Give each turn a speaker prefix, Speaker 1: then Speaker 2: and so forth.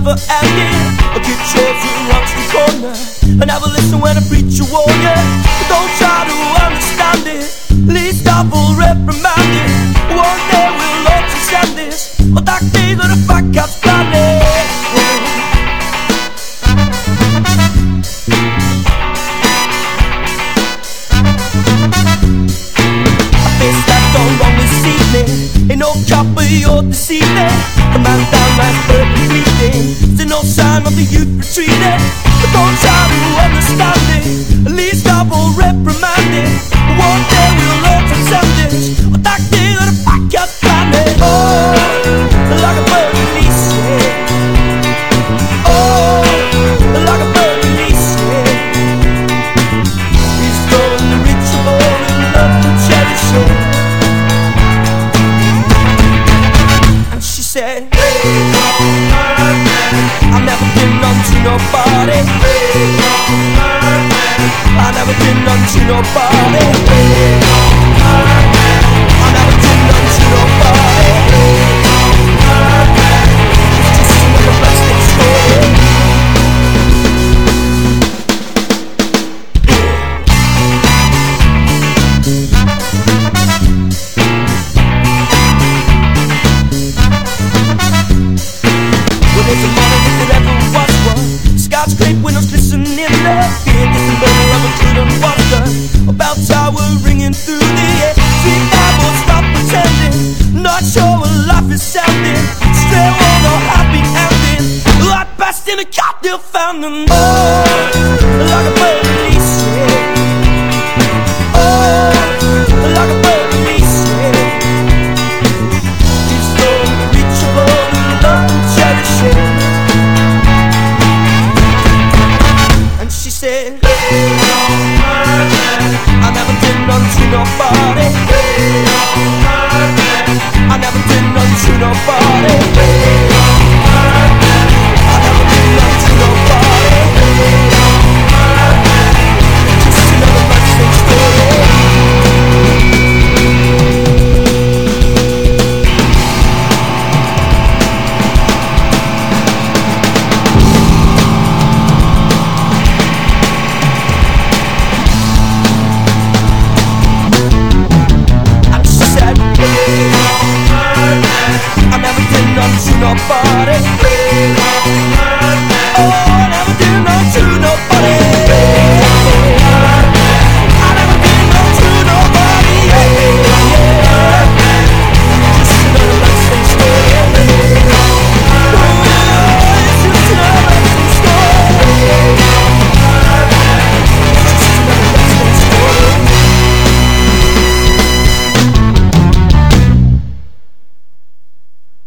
Speaker 1: never ending. I'll keep yours around the corner and never listen when a preacher warn you. But don't try to understand it, least I will reprimand it. One day we'll all transcend this, but that day that the fat cat's blinded. Ain't no copper, you're deceiving. The man down last perfect breathing. There's no sign of the youth retreating. But don't try to understand it, at least I will reprimand it. One day we'll learn to send this, but that day that a fat cat's blinded. Oh, like a bird releasing. Oh, like a bird releasing. He's throwing the ritual and love to cherish it. Said, I've never been unto nobody. I've never been unto nobody. I've never been unto nobody. It's just another plastic story. There's a moment if there ever was one. Sky's great windows glistening in the fear. Distant burner of a couldn't wonder about tower ringing through the air. Sweet I won't stop pretending, not sure what life is sounding. Still want a happy ending. Like best in a cocktail fountain. Oh, like a bird releasing. Oh, like a bird releasing. He's so unreachable, love and cherish it. And she said, I never did unto nobody. I never did unto nobody. I never did unto nobody. Just another nonsense story. I never did nothing to nobody. Oh.